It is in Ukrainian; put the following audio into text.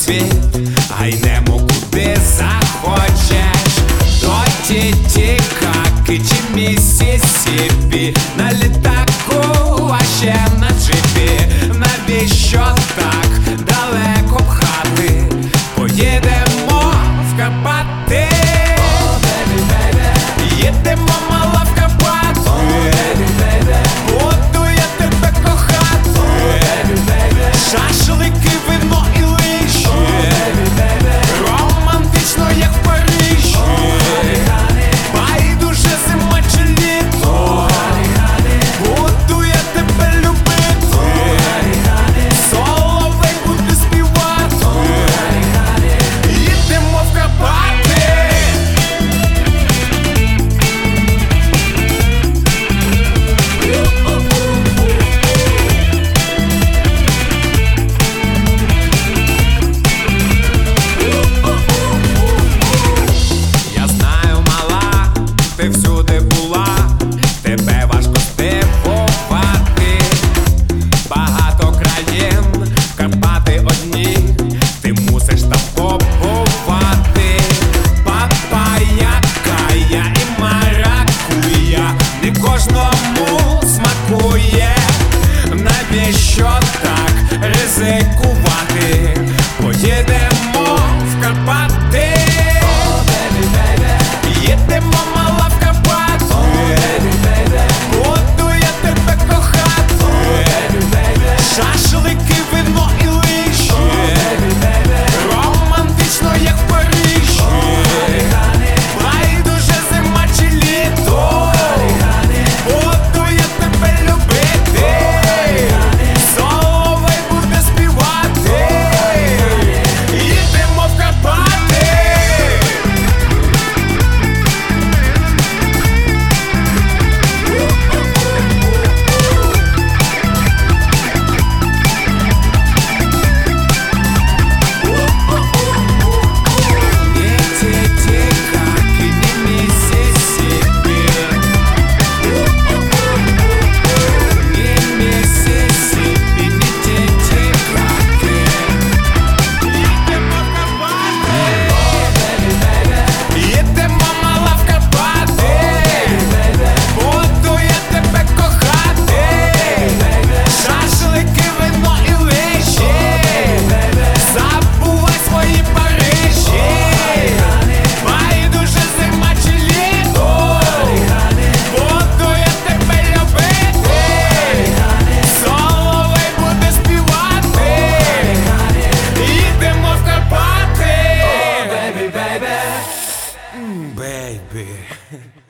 світ, гайнемо куди захочеш. До Тітікаки чи Міссісіпі, на літаку, а ще на джипі. Навіщо так далеко пхати? Поїдемо в Карпати. Їдемо, мала, в Карпати. Буду я тебе кохати. Шашлики, вино і лижі. Романтично, як в Парижі. Байдуже зима чи літо. Буду я тебе любити. Соловей буде співати. Їдемо в Карпати. Я знаю, мала, ти всюди була, тебе важко здивувати. Багато країн, Карпати одні, ти мусиш там побувати. Папая, кая і маракуя не кожному смакує. Навіщо так ризикувати? Поїдемо в Карпати. Їдемо, мала, в Карпати. Буду я тебе кохати. Шашлики, вино і лижі. Романтично, як в Парижі. Байдуже зима чи літо. Буду я тебе любити. Соловей буде співати. Їдемо в Карпати. Ні Тітікаки, ні Міссісіпі. Ні Міссісіпі, ні Тітікаки. Їдемо в Карпати. Їдемо, мала, в Карпати. Буду я тебе кохати. Шашлики, вино і лижі. Забувай свої Парижі. Байдуже зима чи літо. Буду я тебе любити. Соловей буде співати. Їдемо в Карпати. Бейбі.